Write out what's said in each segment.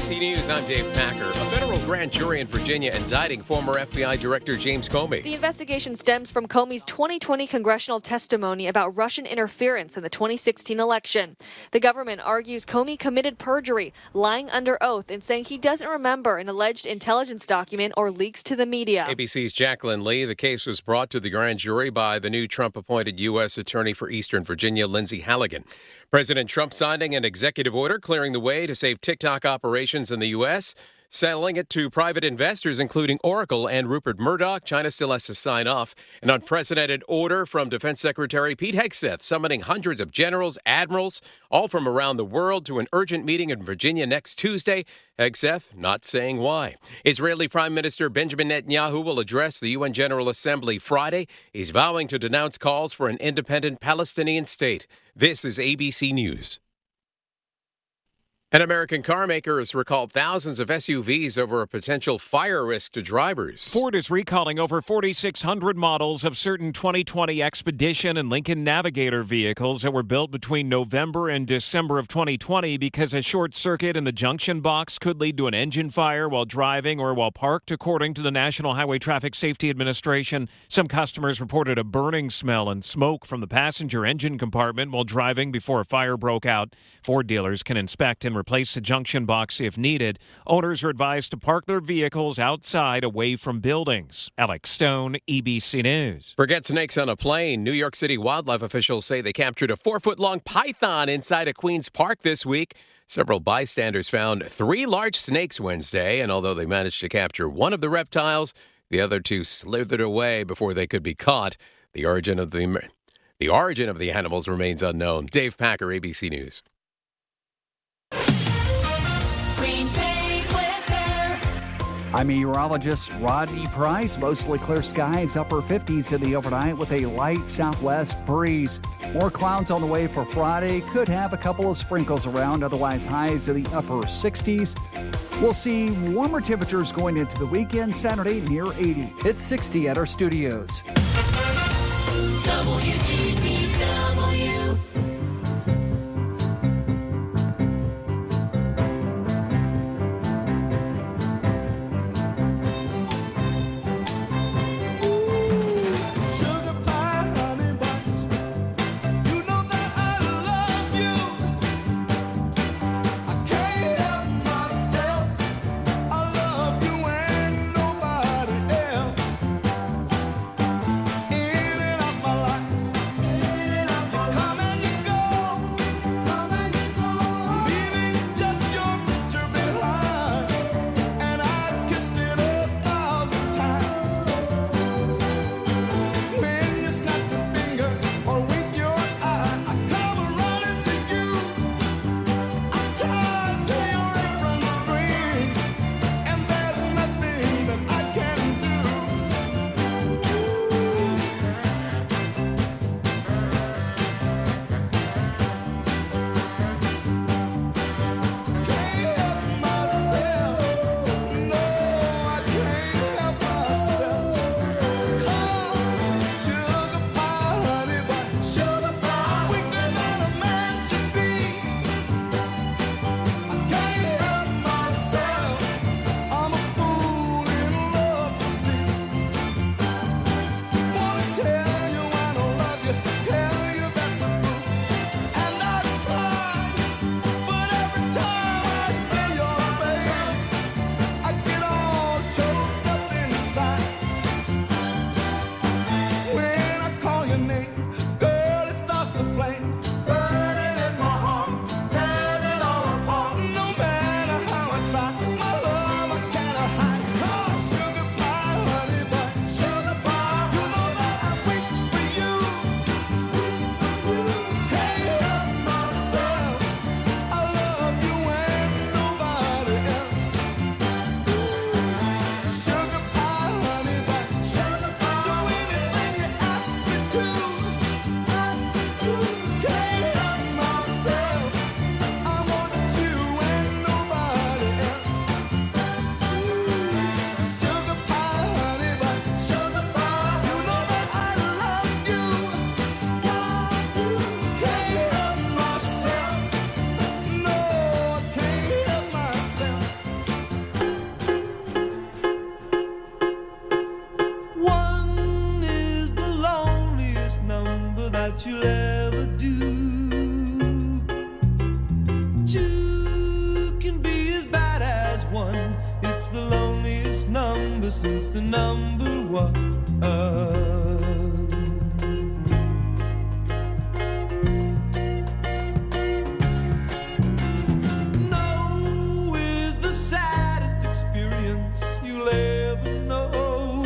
ABC News, I'm Dave Packer. A federal grand jury in Virginia indicting former FBI Director James Comey. The investigation stems from Comey's 2020 congressional testimony about Russian interference in the 2016 election. The government argues Comey committed perjury, lying under oath and saying he doesn't remember an alleged intelligence document or leaks to the media. ABC's Jacqueline Lee. The case was brought to the grand jury by the new Trump-appointed U.S. Attorney for Eastern Virginia, Lindsay Halligan. President Trump signing an executive order clearing the way to save TikTok operations in the U.S., selling it to private investors, including Oracle and Rupert Murdoch. China still has to sign off. An unprecedented order from Defense Secretary Pete Hegseth, summoning hundreds of generals, admirals, all from around the world to an urgent meeting in Virginia next Tuesday. Hegseth not saying why. Israeli Prime Minister Benjamin Netanyahu will address the UN General Assembly Friday. He's vowing to denounce calls for an independent Palestinian state. This is ABC News. An American car maker has recalled thousands of SUVs over a potential fire risk to drivers. Ford is recalling over 4,600 models of certain 2020 Expedition and Lincoln Navigator vehicles that were built between November and December of 2020 because a short circuit in the junction box could lead to an engine fire while driving or while parked, according to the National Highway Traffic Safety Administration. Some customers reported a burning smell and smoke from the passenger engine compartment while driving before a fire broke out. Ford dealers can inspect and replace the junction box if needed. Owners are advised to park their vehicles outside away from buildings. Alex Stone, ABC News. Forget snakes on a plane. New York City wildlife officials say they captured a 4-foot-long python inside a Queens park this week. Several bystanders found 3 large snakes Wednesday, and although they managed to capture one of the reptiles, the other 2 slithered away before they could be caught. The origin of the animals remains unknown. Dave Packer, ABC News. I'm meteorologist Rodney Price. Mostly clear skies, upper 50s in the overnight with a light southwest breeze. More clouds on the way for Friday. Could have a couple of sprinkles around, otherwise highs in the upper 60s. We'll see warmer temperatures going into the weekend. Saturday near 80. It's 60 at our studios. WGBW. loneliest number since the number one. No is the saddest experience you'll ever know.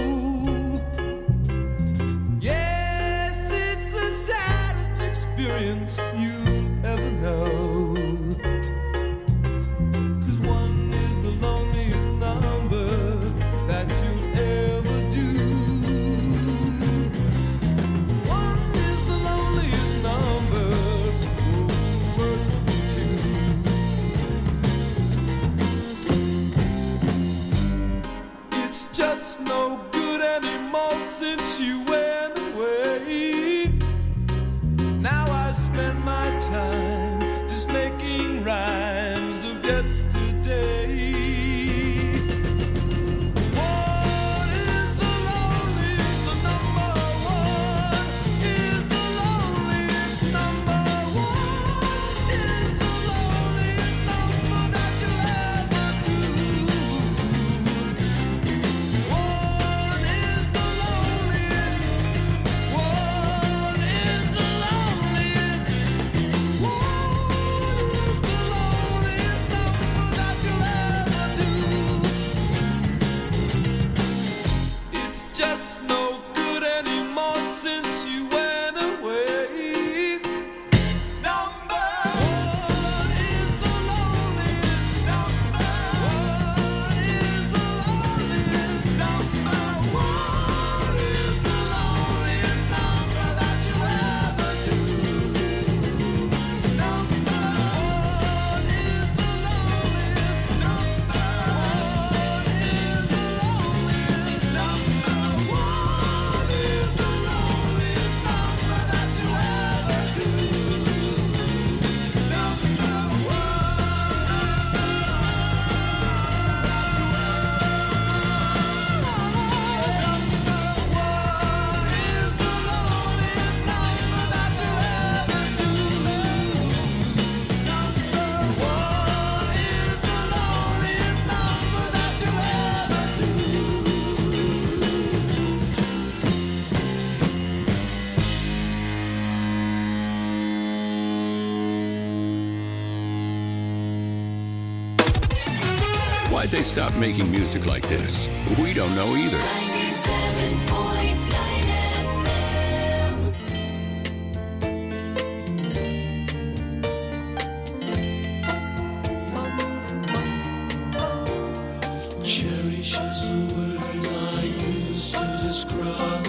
Yes, it's the saddest experience you'll ever know. Just no good anymore since you went away. Now I spend my time just making rhymes of yesterday. What is the loneliest? The number one is the loneliest number. One is the loneliest number that you'll ever do. Just no good anymore since you went away. Number one is the loneliest number. One is the loneliest number. One is the loneliest number that you'll ever do. Number one is the loneliest number. One is the loneliest number. Why'd they stop making music like this? We don't know either. 97.9 FM. Cherish is a word I use to describe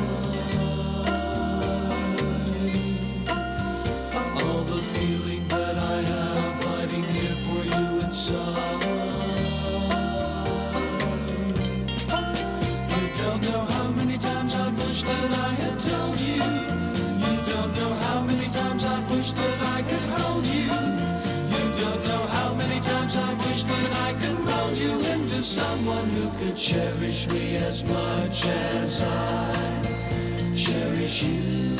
all the feeling that I have hiding here for you inside. Someone who could cherish me as much as I cherish you.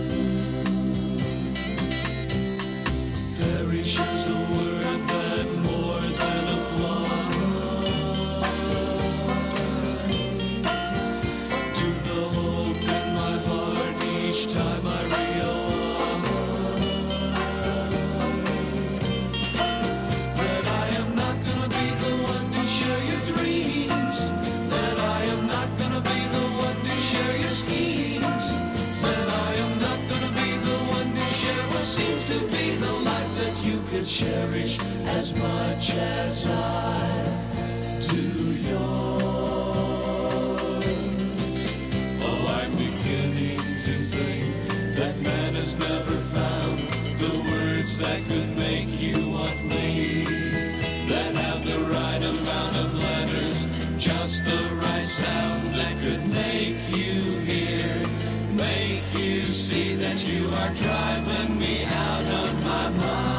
Perish is the word that more than applies to the hope in my heart each time I realize that I am not gonna be the one to share your dreams, that I am not gonna be the one to share your schemes, that I am not gonna be the one to share what seems to be the life that you could cherish as much as I do yours. Oh, I'm beginning to think that man has never found the words that could make you want me, that have the right amount of letters, just the right sound that could make you hear, make you see that you are driving me out of my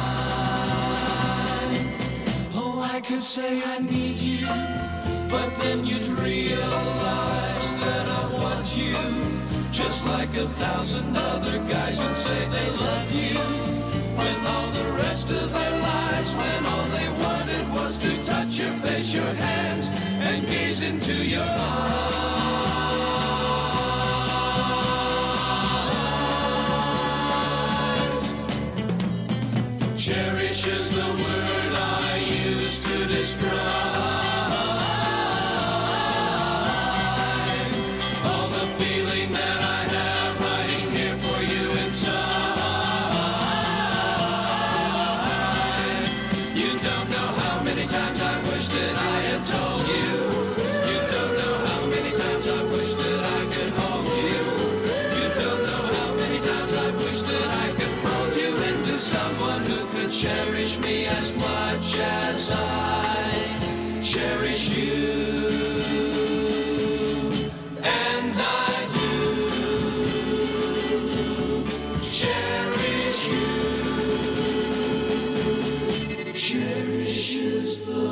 mind. Oh, I could say I need you, but then you'd realize that I want you, just like 1,000 other guys would say they love you, with all the rest of their lives, when all they wanted was to touch your face, your hands, and gaze reaches into your arms. Cherish is the word I use to describe all the feeling that I have hiding here for you inside. You don't know how many times I wish that I had told you. You don't know how many times I wish that I could hold you. You don't know how many times I wish that I could mold you into someone who could cherish me as much as I cherish you. And I do cherish you. Cherish is the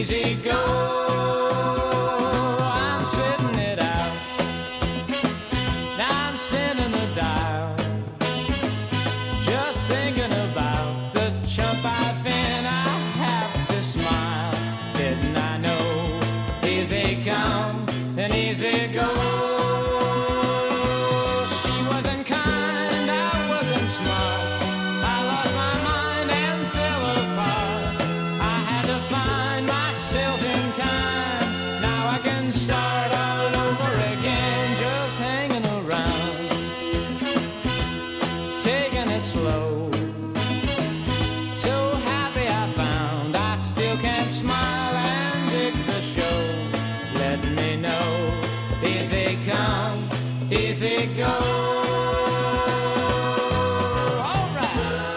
easy go. I'm sitting it out. Now I'm spinning the dial. Just thinking about the chump I've been. I have to smile. Didn't I know? Easy come and easy go. She wasn't kind, I wasn't smart. I lost my mind and fell apart. I had to find myself in time. Now I can start all over again, just hanging around, taking it slow. So happy I found I still can't smile and dig the show. Let me know, easy come, easy go. All right.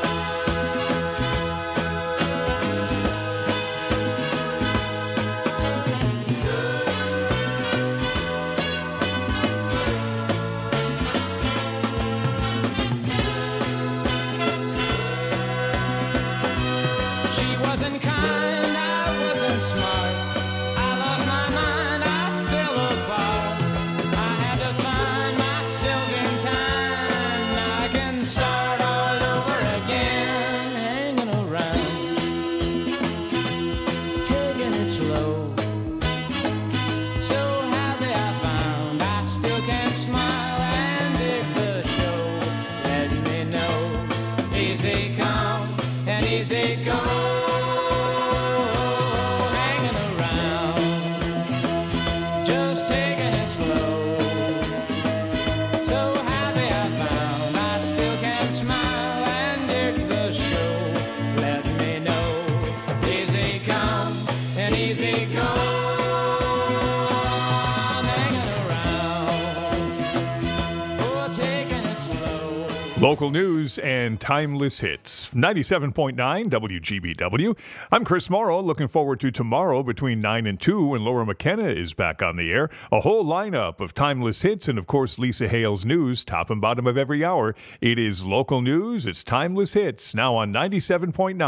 She wasn't kind, I wasn't smart. I lost my mind, I fell apart. I had to find myself in time. Now I can start all over again, hanging around, taking it slow. So happy I found I still can't smile and dig the show. Let me know, easy come and easy go. Hanging around, just taking it slow. So happy I found I still can't smile and dig the show. Let me know, easy come and easy go. Hanging around, oh, taking it slow. Local news and timeless hits. 97.9 WGBW. I'm Chris Morrow. Looking forward to tomorrow between 9 and 2 when Laura McKenna is back on the air. A whole lineup of timeless hits and, of course, Lisa Hale's news, top and bottom of every hour. It is local news. It's timeless hits. Now on 97.9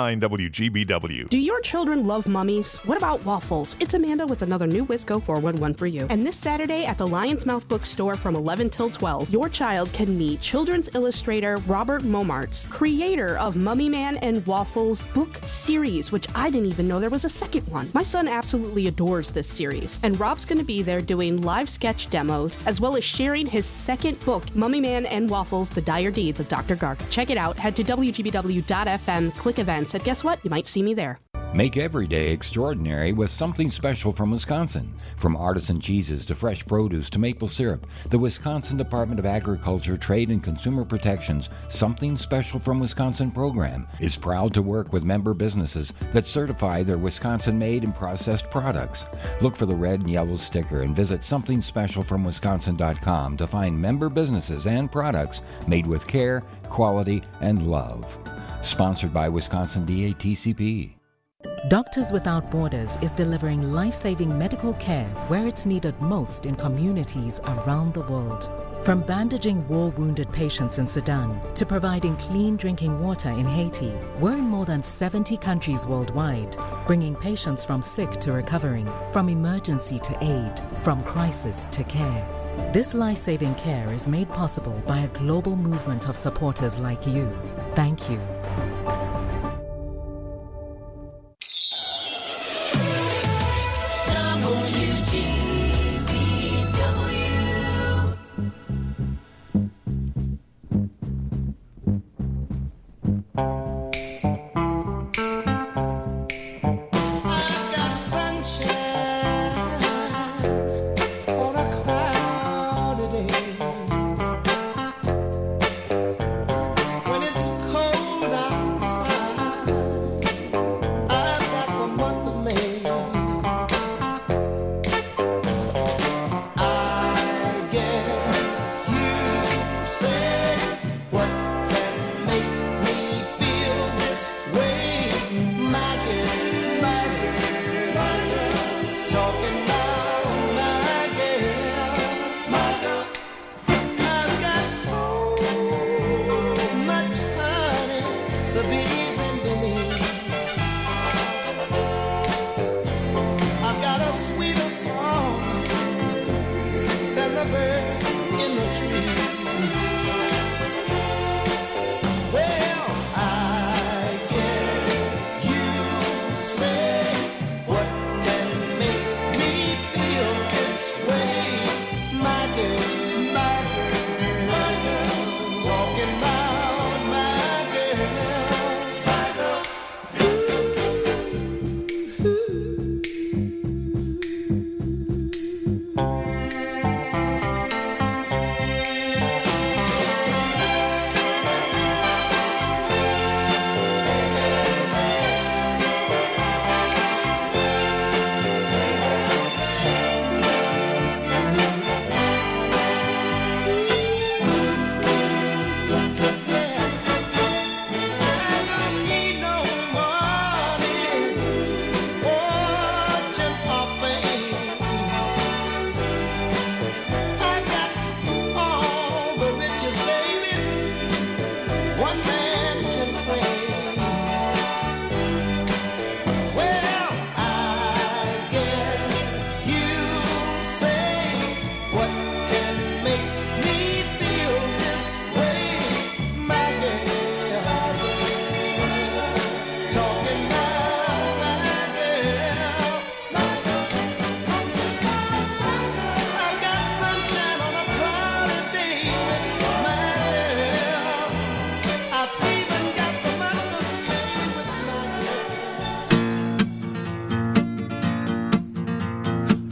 WGBW. Do your children love mummies? What about waffles? It's Amanda with another new Wisco 411 for you. And this Saturday at the Lion's Mouth Bookstore from 11 till 12, your child can meet children's illustrator Robert Momartz, creator of Mummy Man and Waffles book series, which I didn't even know there was a second one. My son absolutely adores this series, and Rob's going to be there doing live sketch demos, as well as sharing his second book, Mummy Man and Waffles, The Dire Deeds of Dr. Garg. Check it out. Head to WGBW.FM, click events, and guess what? You might see me there. Make every day extraordinary with something special from Wisconsin. From artisan cheeses to fresh produce to maple syrup, the Wisconsin Department of Agriculture, Trade and Consumer Protection's Something Special from Wisconsin program is proud to work with member businesses that certify their Wisconsin-made and processed products. Look for the red and yellow sticker and visit somethingspecialfromwisconsin.com to find member businesses and products made with care, quality, and love. Sponsored by Wisconsin DATCP. Doctors Without Borders is delivering life-saving medical care where it's needed most in communities around the world. From bandaging war-wounded patients in Sudan to providing clean drinking water in Haiti, we're in more than 70 countries worldwide, bringing patients from sick to recovering, from emergency to aid, from crisis to care. This life-saving care is made possible by a global movement of supporters like you. Thank you. When it's cold outside.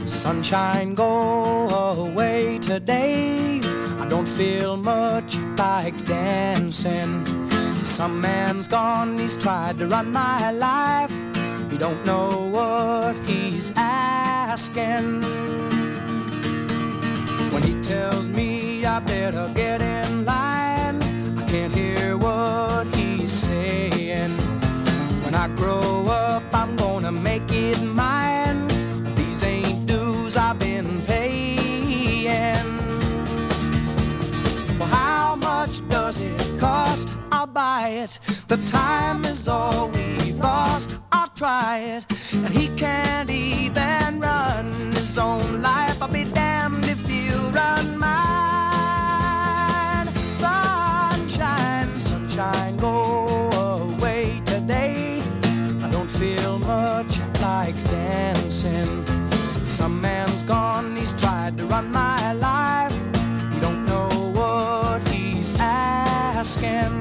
Sunshine, go away today. I don't feel much like dancing. Some man's gone, he's tried to run my life. He don't know what he's asking. When he tells me I better get in line, I can't hear what he's saying. When I grow up, I'm gonna make it mine. These ain't dues I've been paying. Well, how much does it cost? I'll buy it. The time is all we've lost. I'll try it. And he can't even run his own life. I'll be damned if you run mine. Sunshine, sunshine, go away today. I don't feel much like dancing. Some man's gone, he's tried to run my life. You don't know what he's asking.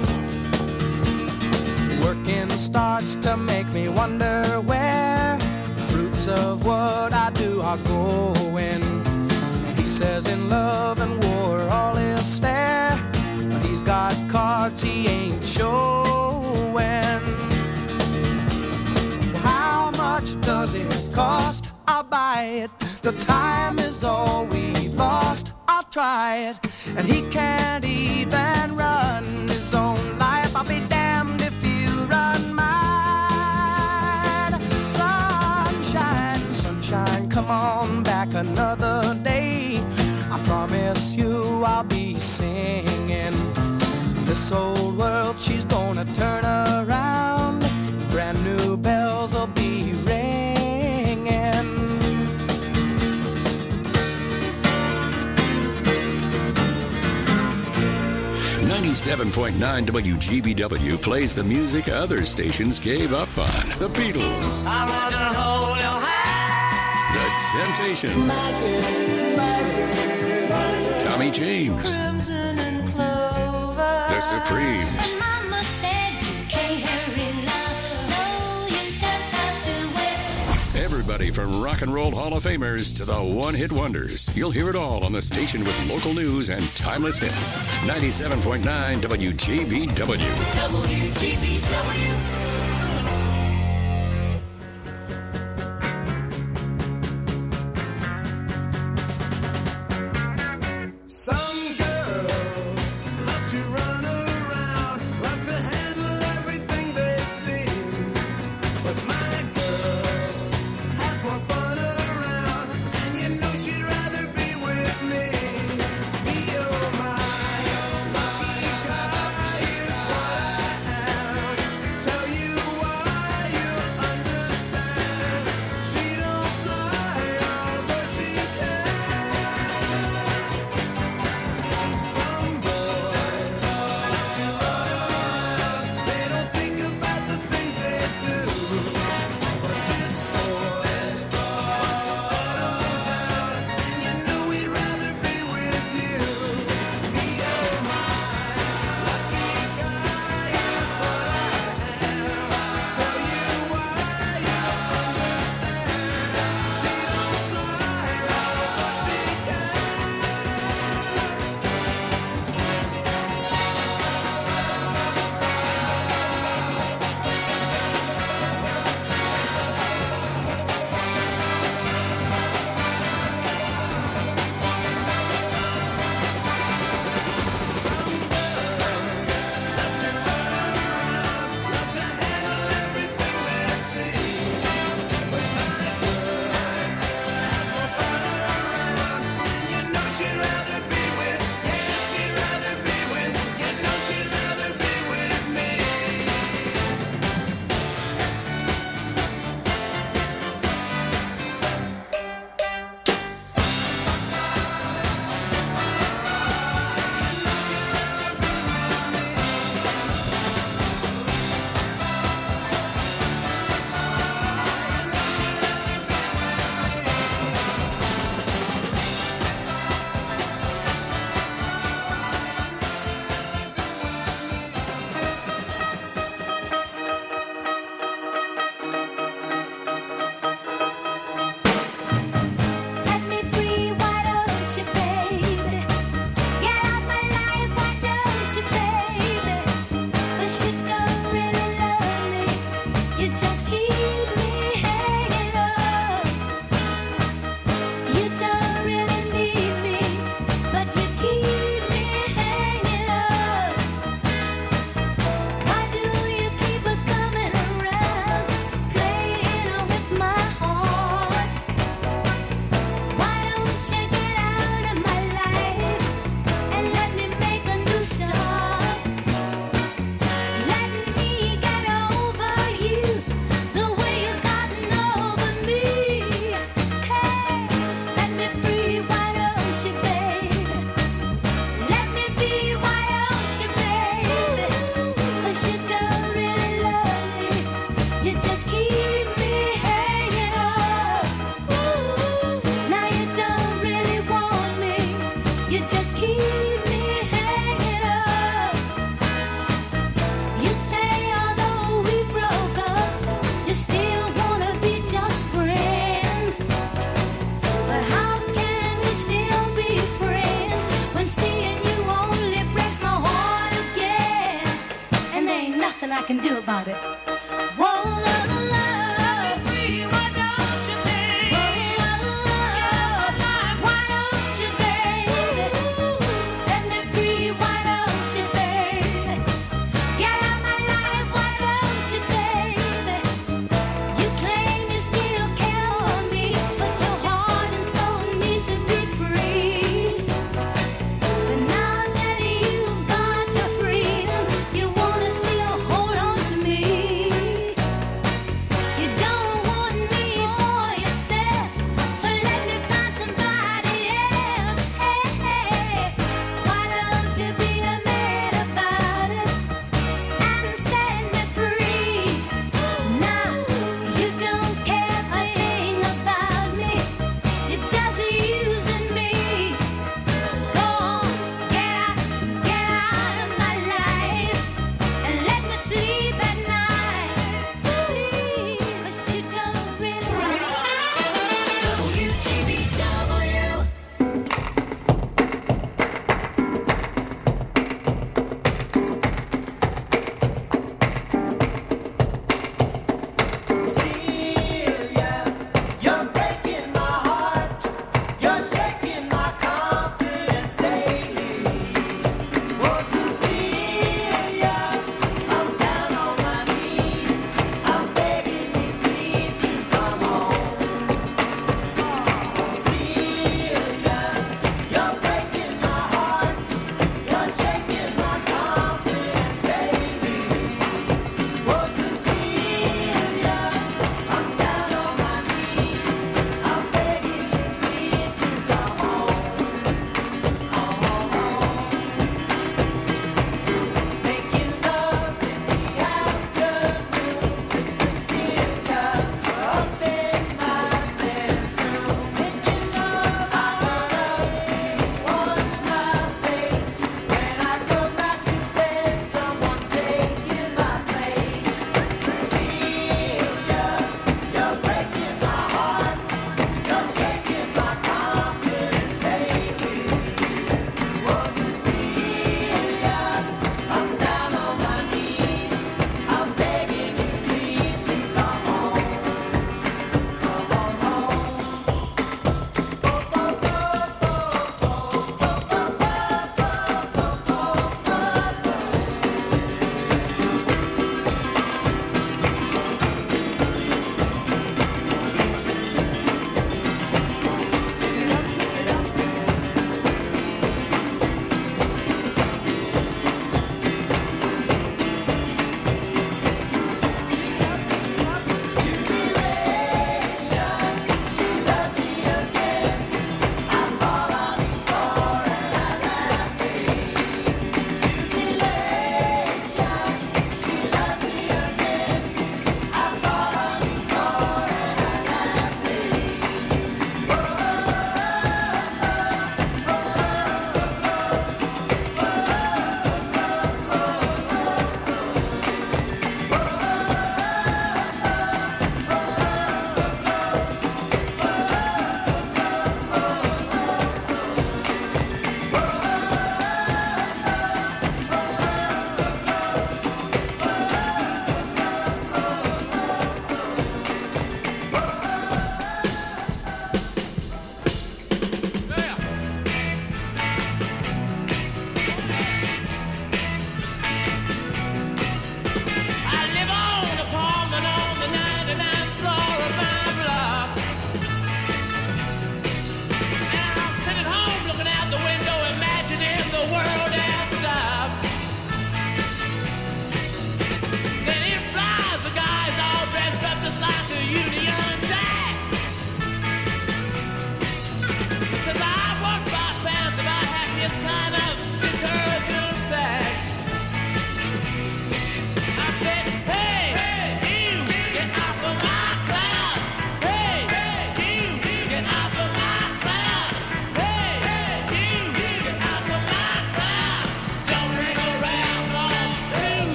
Working starts to make me wonder where the fruits of what I do are going. And he says in love and war all is fair, but he's got cards he ain't showing. How much does it cost? I'll buy it. The time is all we've lost. I'll try it. And he can't even run his own life. I'll be damned if you run mine. Sunshine, sunshine, come on back another day. I promise you I'll be singing. This old world, she's gonna turn around. Brand new bells will be ringing. 97.9 WGBW plays the music other stations gave up on. The Beatles. I wanna hold your hand. The Temptations. Tommy James. Crimson and clover. The Supremes. Mama said you can't hurry love. No, you just have to wait. Everybody from Rock and Roll Hall of Famers to the one-hit wonders. You'll hear it all on the station with local news and timeless hits. 97.9 WGBW. WGBW. Some girls love to run around, love to handle everything they see. But my girl has more fun around, and you know she'd rather be with me. Be my lucky guy is what I am. Tell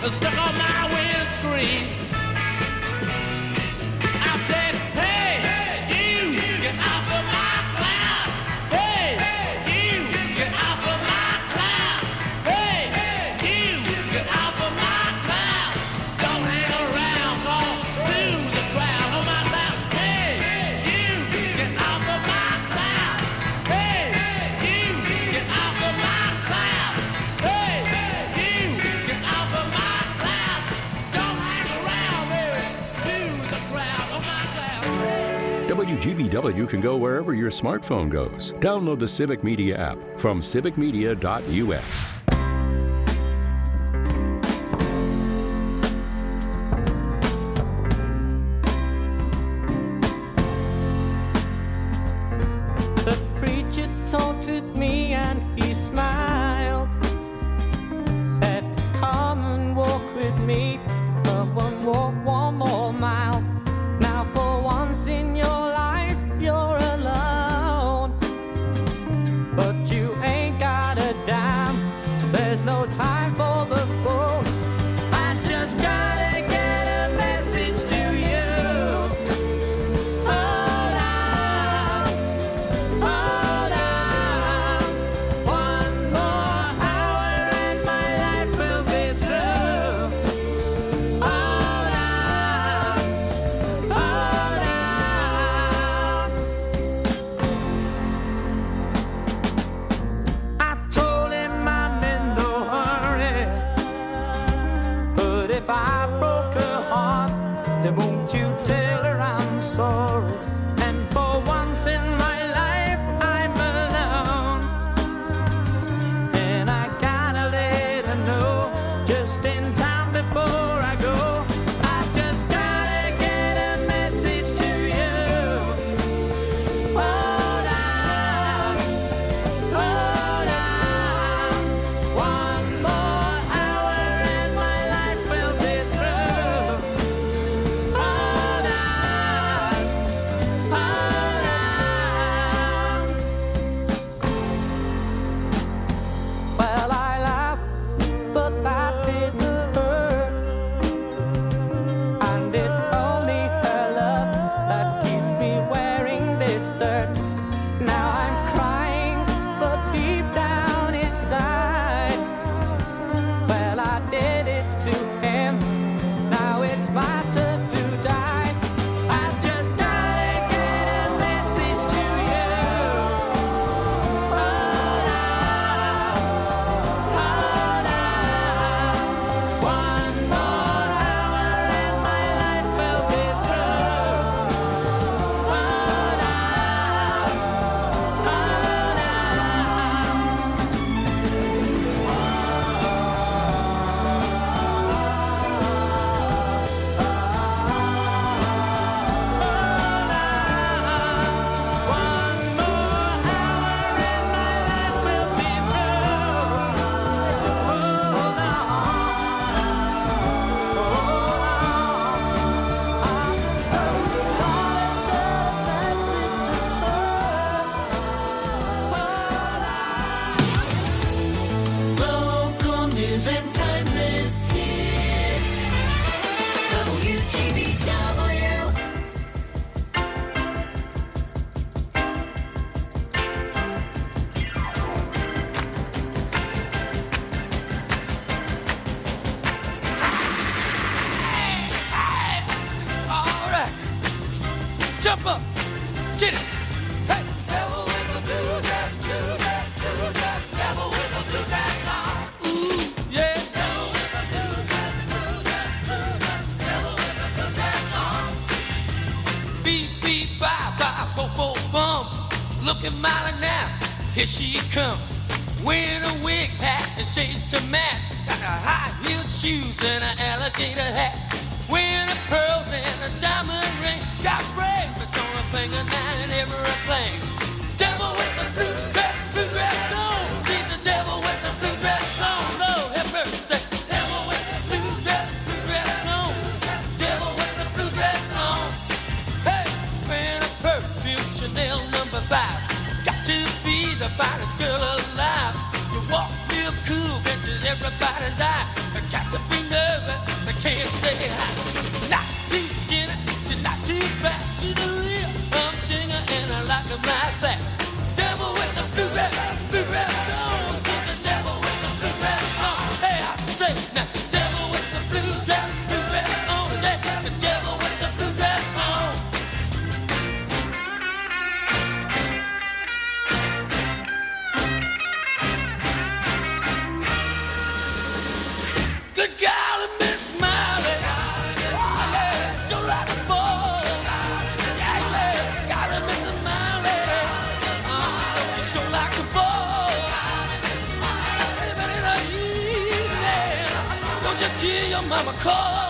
stuck on my windscreen. I said, hey, you, get off of my cloud. Hey, you, get off of my cloud. Hey, you, get off of my cloud. Don't hang around, call to the crowd on my cloud. Hey, you, get off of my cloud. Hey, you, get off of my cloud. Hey, you, get off of my cloud. Don't hang around, baby, to the crowd on my cloud. WGBW can go wherever your smartphone goes. Download the Civic Media app from civicmedia.us. The preacher taunted me and he smiled. Said, come and walk with me. Come and walk one more mile. Now for once in your life you're alone. But you ain't got a dime. There's no time for the phone. I just gotta get a message to you. Hold on. Hold on, one more hour and my life will be through. Hold on, hold on. I told him I'm in no hurry, but if I broke her heart, then won't you tell her I'm sorry? And for once in my life, I'm alone. And I gotta let her know just in time before I go. I just gotta get a message to you. Hold on, hold on. One more hour and my life will be through. Hold on, hold on. Well, I laughed, but that didn't hurt. And it's only her love that keeps me wearing this dirt. Now I'm crying, but deep down inside, well, I did it to him. Now it's my turn to die. I just gotta get a message to you. Hold on, hold on. One more hour and my life will be through. Hold on, Local news and timeless hits. WGBW. All right. Jump up. Get it. Hey. Devil with the blue dress, blue dress, blue dress. Devil with the blue dress on. Ooh, yeah. Devil with the blue dress, blue dress, blue dress. Devil with the blue dress on. Beep, beep, bye, bye, bo, bo, bum. Looking mighty now. Here she comes. Wearing a wig hat and shades to match. Got a high-heeled shoes and an alligator hat. Wearing the pearls and a diamond ring. Got bracelets on her finger now and everything. Devil with the blue dress on. She's the devil with the blue dress on. Lord have mercy. Devil with the blue dress on. Devil with the blue dress on. Hey, wearing a perfume Chanel No. 5. Got to be the finest girl alive. You walk real cool, catches everybody's eye. got to be nervous, I can't say hi. Not too skinny, she's not too fat. She's a real humdinger and I like her like that. Devil with the blue dress on. She's the devil with the blue dress on. Hey, I say now, devil with the blue dress on. Yeah, the devil with the blue dress on. Good golly, Miss Miley. Yeah, so like a ball. Yeah, golly, Miss Miley. So like a ball. Even in the evening, don't you hear your mama call?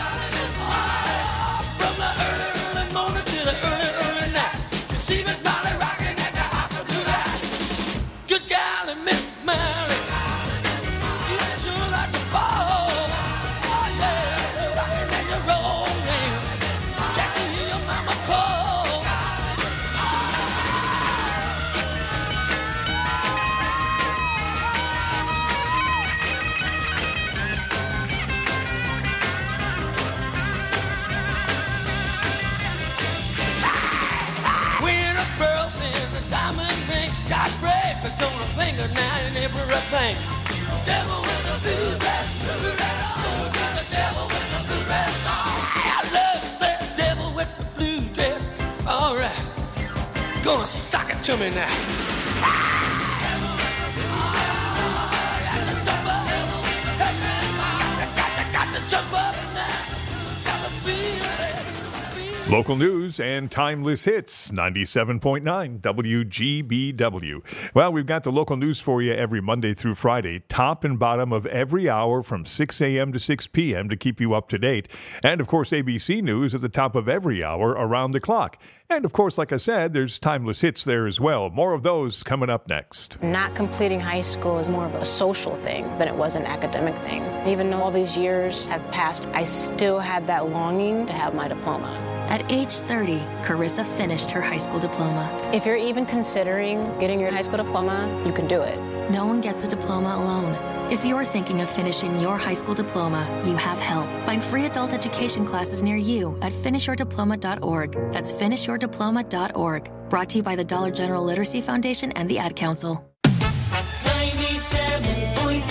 From the early morning to the early night, you see Miss Miley rocking at the house of blue light. Good golly, Miss Miley. You sure like a ball. Oh yeah, rocking and you're rolling. Can't you hear your mama call? Wearing a pearl pin, a diamond ring, got bracelets on her finger now and everything. Devil with the blue dress on. The devil with the blue dress on. I love to say devil with the blue dress. All right, gonna sock it to me now. Got to jump up now. Got to feel it. Local news and timeless hits, 97.9 WGBW. Well, we've got the local news for you every Monday through Friday, top and bottom of every hour from 6 a.m. to 6 p.m. to keep you up to date. And, of course, ABC News at the top of every hour around the clock. And, of course, like I said, there's timeless hits there as well. More of those coming up next. Not completing high school is more of a social thing than it was an academic thing. Even though all these years have passed, I still had that longing to have my diploma. At age 30, Carissa finished her high school diploma. If you're even considering getting your high school diploma, you can do it. No one gets a diploma alone. If you're thinking of finishing your high school diploma, you have help. Find free adult education classes near you at finishyourdiploma.org. That's finishyourdiploma.org. Brought to you by the Dollar General Literacy Foundation and the Ad Council. 97.9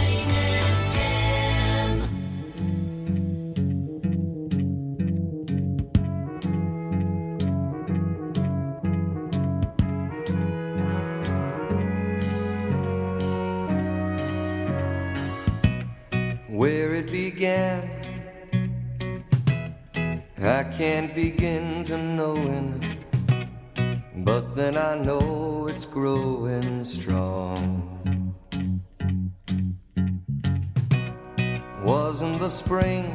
Where it began, I can't begin to knowing, but then I know it's growing strong. Wasn't the spring,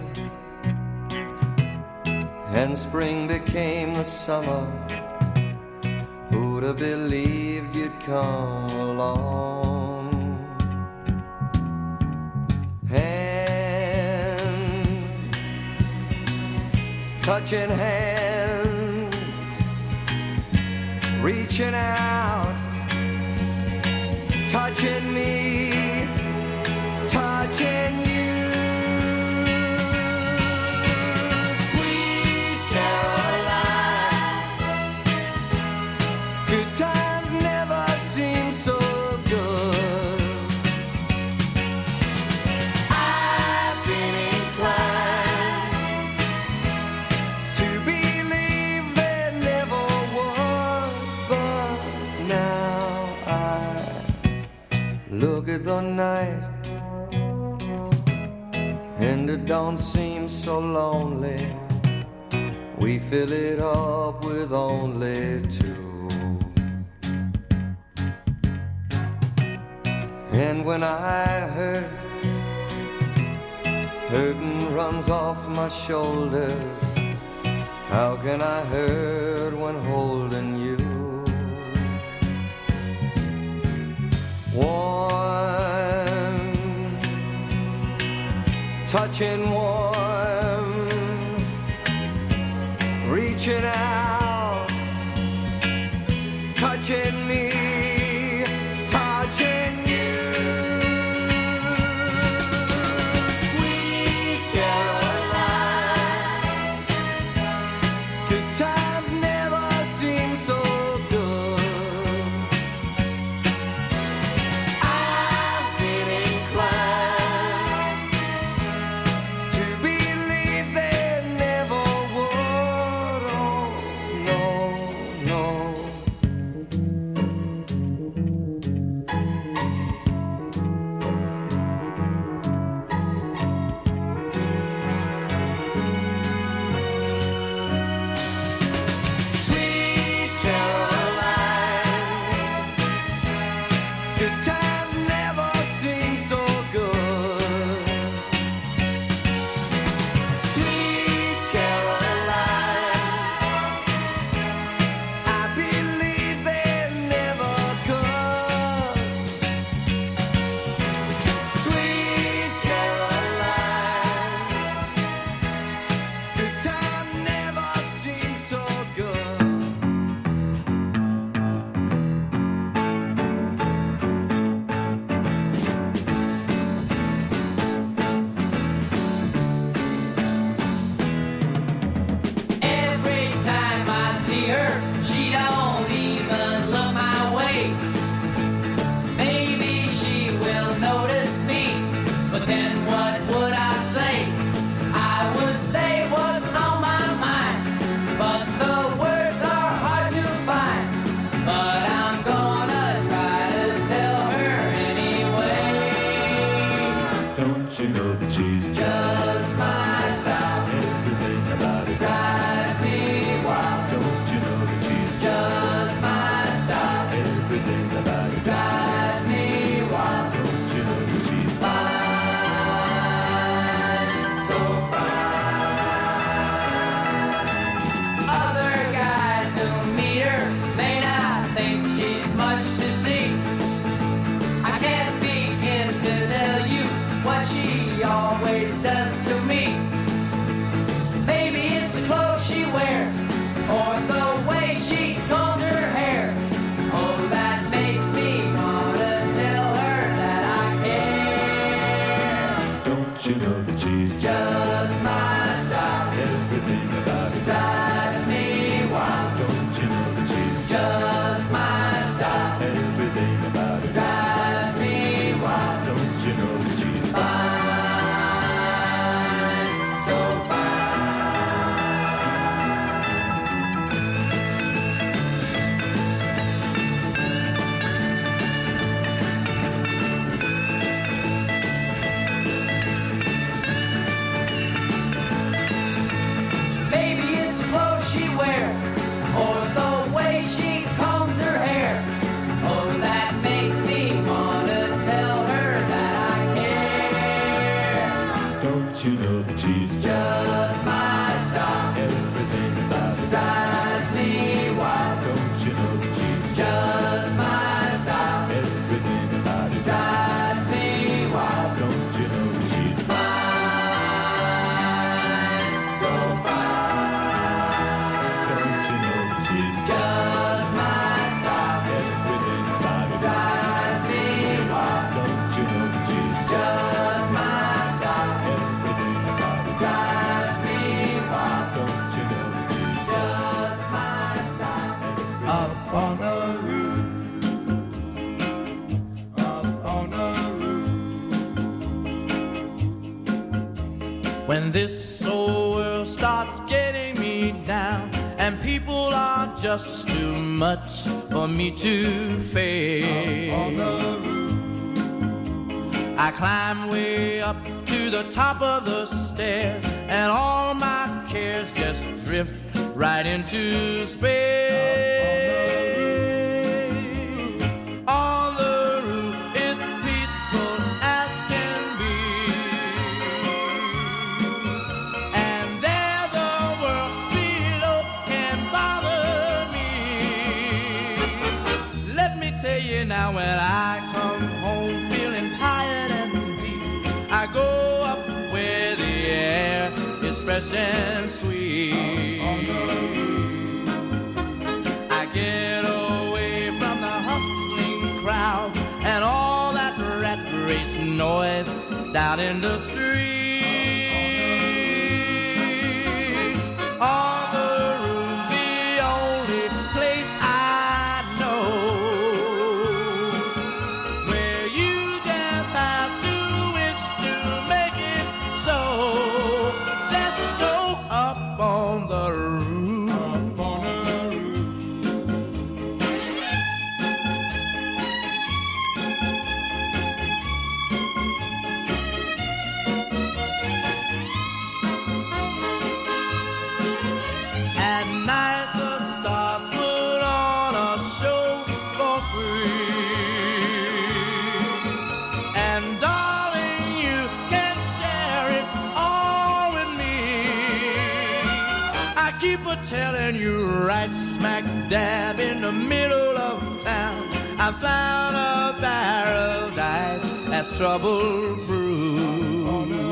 and spring became the summer. Who'd have believed you'd come along? Touching hands, reaching out, touching me, touching you. Sweet Caroline, good times never seem so good. I've been inclined to believe there never was, but now I look at the night and it don't seem so lonely. We fill it up with only two. And when I hurt, hurting runs off my shoulders. How can I hurt when holding you? Warm, touching warm, reaching out, touching me, touching you. you know that she's just my style? Everything about it drives me wild. Don't you know that she's just my style? Everything about it drives me wild. Don't you know that she's fine, so fine. Other guys who meet her may not think she's much to see. I can't begin to tell you what she always does to me. Maybe it's the clothes she wears or the way she combs her hair. Oh, that makes me wanna tell her that I care. Don't you know that she's Just my style. everything about it Drives me wild. Don't you know that she's Just my style. everything about it Drives me wild. Don't you know that she's Fine, so fine. Maybe it's the clothes she wears or the way she combs her hair. Oh, that makes me wanna tell her that I care. Don't you know that she's Just my style. everything about it Drives me wild. Don't you know that she's Just my style. everything about it Drives me wild. Don't you know that she's Fine, so fine. Don't you know that she's Just my style. everything about it Drives me wild. Don't you know that she's Just my style. everything about it Drives me wild. Don't you know that she's Just my style. up on the roof, up on the roof. When this old world starts getting me down and people are just too much for me to face, I climb way up to the top of the stairs and all my cares just drift right into space. On the roof it's peaceful as can be, and there the world below can bother me. Let me tell you now, when I come home feeling tired and weak, I go up where the air is fresh and sweet. I get away from the hustling crowd and all that rat race noise down in the street. On the roof, the only place I know where you just have to wish to make it so. Let's go up on the roof. At night the stars put on a show for free, and darling, you can share it all with me. I keep a telling you, right smack dab in the middle of town, I found a paradise that's trouble-proof.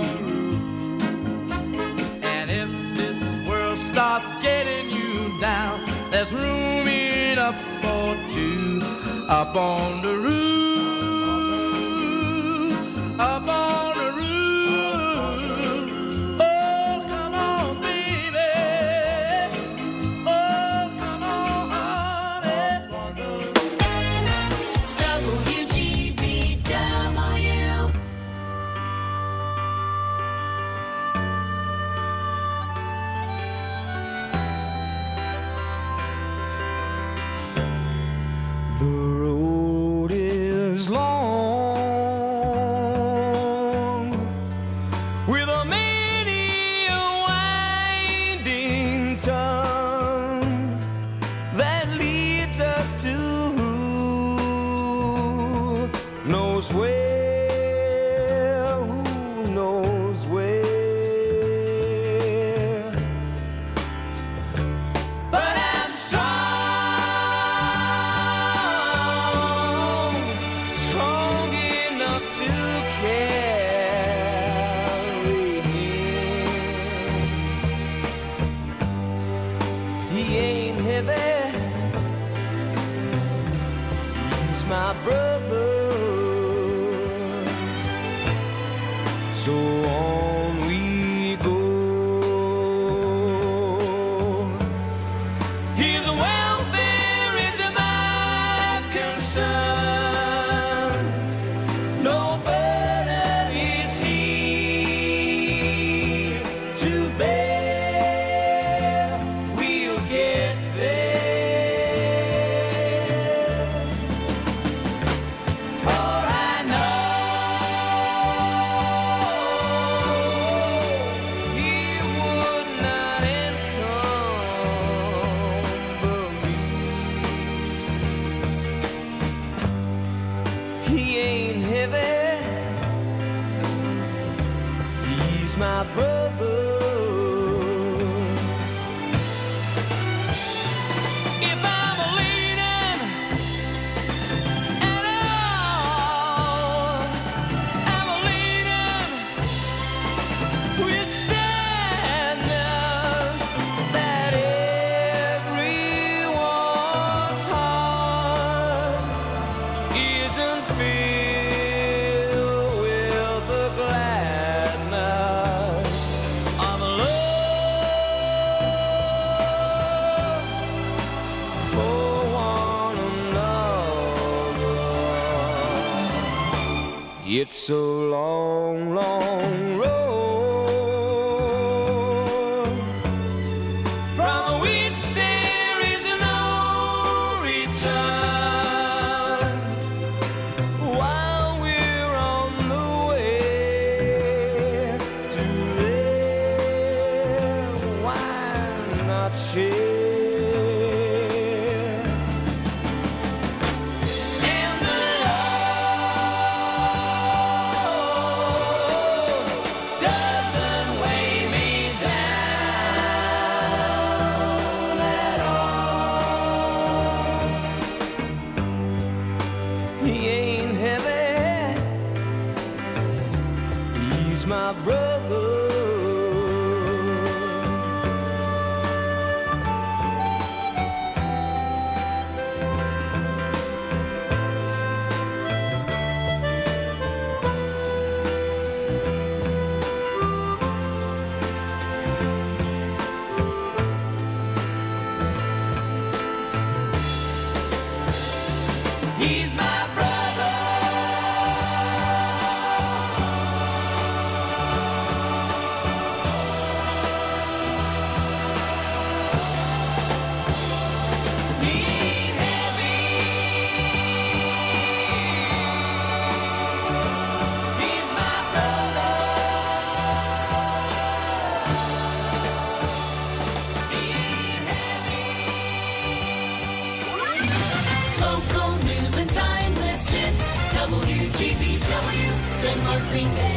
And if this world starts getting you down, there's room enough for two up on the roof, up on the roof. Oh, come on, baby. Oh, come on, honey. WGBW. The road is long brother. So on we go. His welfare is my concern. No burden is he to bear. We'll get there. For I know he would not encumber me. He ain't heavy. He's my brother. If I'm leaning at all, I'm leaning with sadness that everyone's heart isn't filled with the gladness of love for one another. It's a long, long road from which there is no return. While we're on the way to there, why not share? And the love doesn't weigh me down at all. He ain't heavy. He's my brother. He's my brother. He ain't heavy. He's my brother. He ain't Local news and timeless hits. WGBW, Denmark, Green Bay.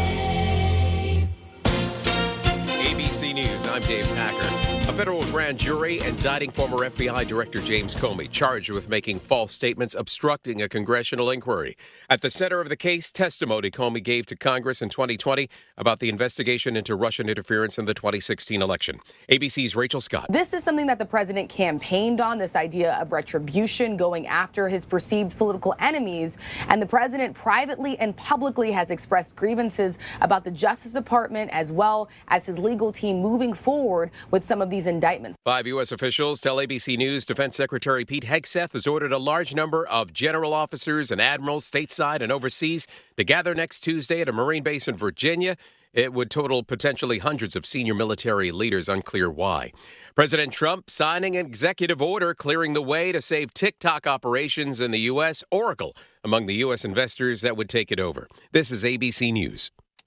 ABC News, I'm Dave Packer. A federal grand jury indicting former FBI Director James Comey, charged with making false statements obstructing a congressional inquiry. At the center of the case, testimony Comey gave to Congress in 2020 about the investigation into Russian interference in the 2016 election. ABC's Rachel Scott. This is something that the president campaigned on, this idea of retribution, going after his perceived political enemies. And the president privately and publicly has expressed grievances about the Justice Department as well as his legal team moving forward with some of these indictments. 5 U.S. officials tell ABC News Defense Secretary Pete Hegseth has ordered a large number of general officers and admirals stateside and overseas to gather next Tuesday at a Marine base in Virginia. It would total potentially hundreds of senior military leaders, unclear why. President Trump signing an executive order clearing the way to save TikTok operations in the U.S. Oracle among the U.S. investors that would take it over. This is ABC News.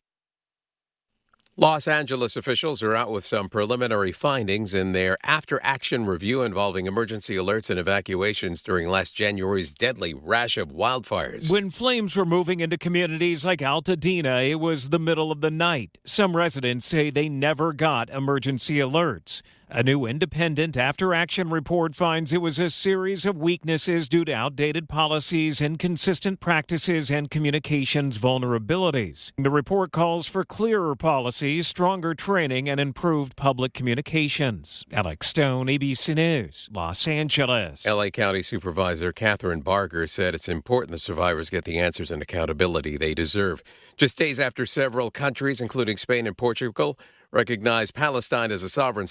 Los Angeles officials are out with some preliminary findings in their after-action review involving emergency alerts and evacuations during last January's deadly rash of wildfires. When flames were moving into communities like Altadena, it was the middle of the night. Some residents say they never got emergency alerts. A new independent after-action report finds it was a series of weaknesses due to outdated policies, inconsistent practices, and communications vulnerabilities. The report calls for clearer policies, stronger training, and improved public communications. Alex Stone, ABC News, Los Angeles. L.A. County Supervisor Catherine Barger said it's important the survivors get the answers and accountability they deserve. Just days after several countries, including Spain and Portugal, recognized Palestine as a sovereign